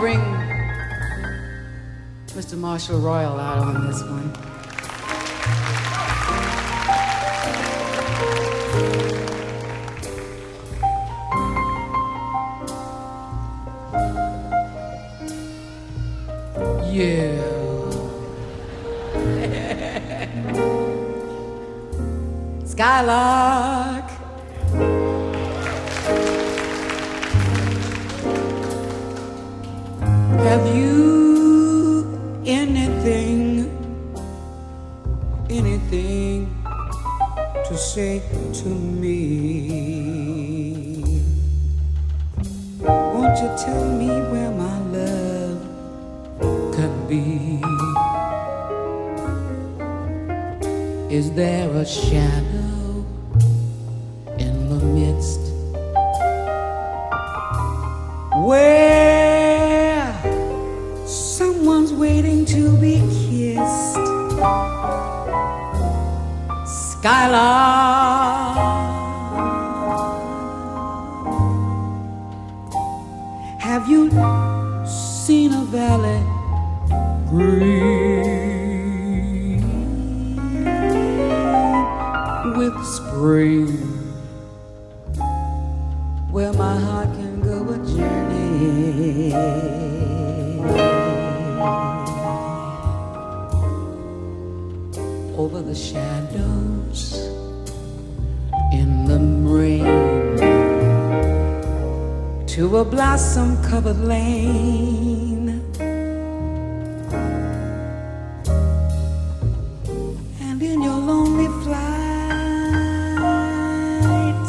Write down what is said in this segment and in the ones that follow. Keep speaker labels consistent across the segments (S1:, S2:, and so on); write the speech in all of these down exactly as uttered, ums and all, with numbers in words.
S1: bring Mister Marshall Royal out on this one. Yeah. Skylark. Have you anything, anything to say to me? Won't you tell me where my love could be? Is there a shadow in the midst where someone's waiting to be kissed? Skylark, have you seen a valley green with spring, where my heart can go a journey over the shadows in the rain to a blossom-covered lane, and in your lonely flight,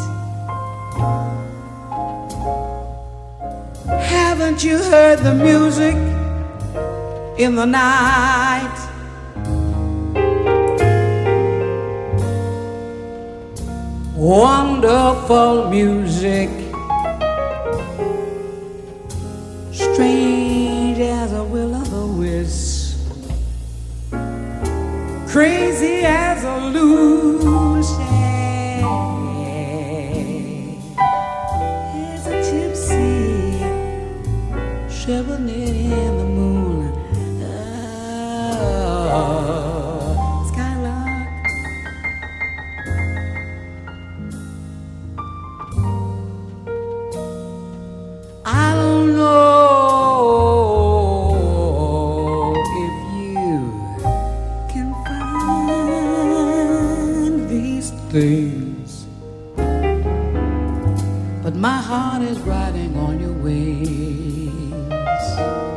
S1: haven't you heard the music in the night? Wonderful music, strange as a will-o'-the-wisp, crazy as a illusion. As a gypsy shivering in the moon. Oh, Skylark, I don't know if you can find these things, but my heart is riding on your wings.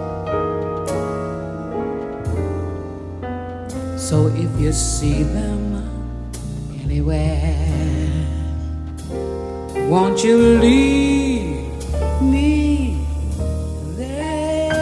S1: So if you see them anywhere, won't you leave me there?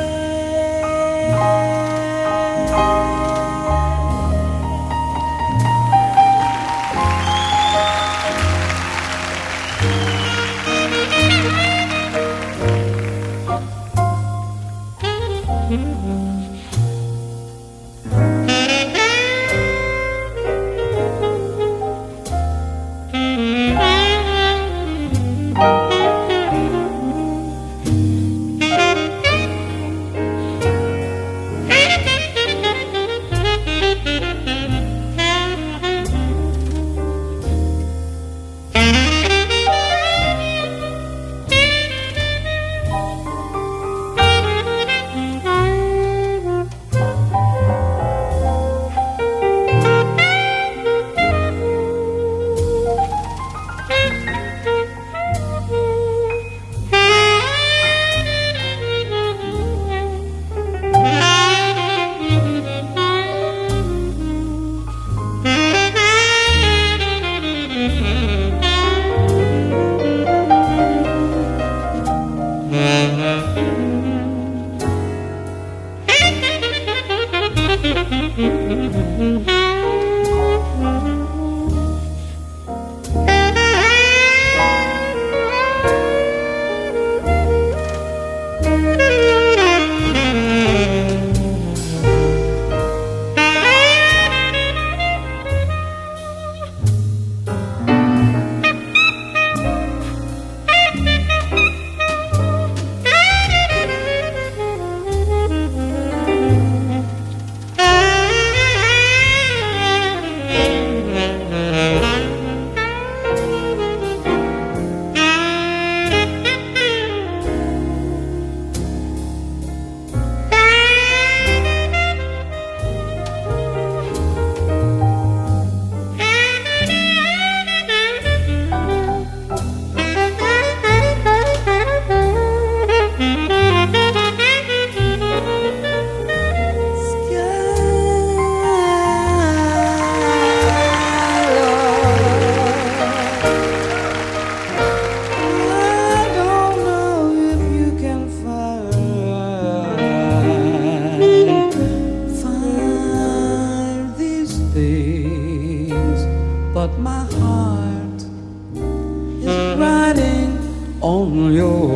S1: things, but my heart is riding on your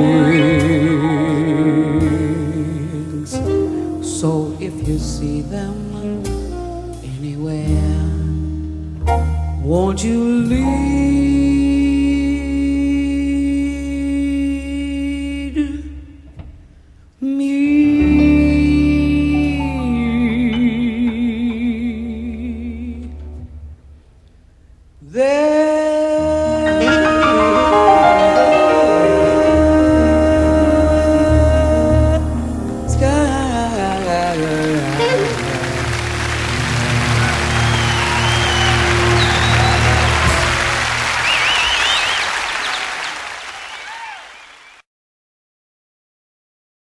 S1: wings. So if you see them anywhere, won't you leave